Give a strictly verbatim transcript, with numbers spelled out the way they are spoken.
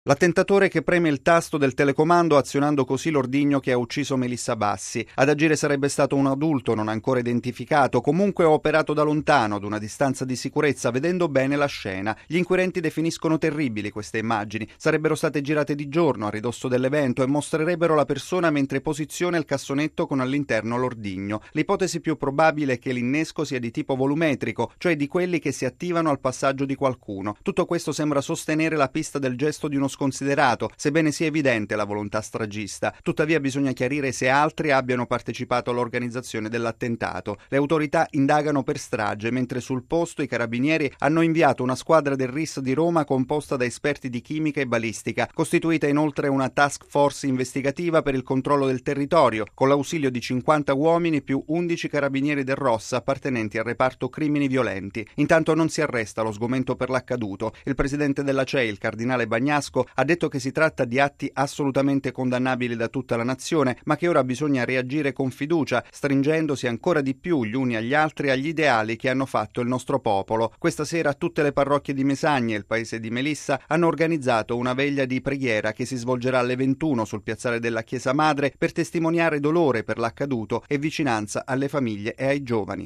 L'attentatore che preme il tasto del telecomando azionando così l'ordigno che ha ucciso Melissa Bassi. Ad agire sarebbe stato un adulto non ancora identificato, comunque operato da lontano, ad una distanza di sicurezza, vedendo bene la scena. Gli inquirenti definiscono terribili queste immagini. Sarebbero state girate di giorno a ridosso dell'evento e mostrerebbero la persona mentre posiziona il cassonetto con all'interno l'ordigno. L'ipotesi più probabile è che l'innesco sia di tipo volumetrico, cioè di quelli che si attivano al passaggio di qualcuno. Tutto questo sembra sostenere la pista del gesto di uno sconsiderato, sebbene sia evidente la volontà stragista. Tuttavia bisogna chiarire se altri abbiano partecipato all'organizzazione dell'attentato. Le autorità indagano per strage, mentre sul posto i carabinieri hanno inviato una squadra del R I S di Roma composta da esperti di chimica e balistica, costituita inoltre una task force investigativa per il controllo del territorio, con l'ausilio di cinquanta uomini più undici carabinieri del Rossa appartenenti al reparto crimini violenti. Intanto non si arresta lo sgomento per l'accaduto. Il presidente della C E I, il cardinale Bagnasco, ha detto che si tratta di atti assolutamente condannabili da tutta la nazione, ma che ora bisogna reagire con fiducia, stringendosi ancora di più gli uni agli altri agli ideali che hanno fatto il nostro popolo. Questa sera tutte le parrocchie di Mesagne e il paese di Melissa hanno organizzato una veglia di preghiera che si svolgerà alle ventuno sul piazzale della Chiesa Madre per testimoniare dolore per l'accaduto e vicinanza alle famiglie e ai giovani.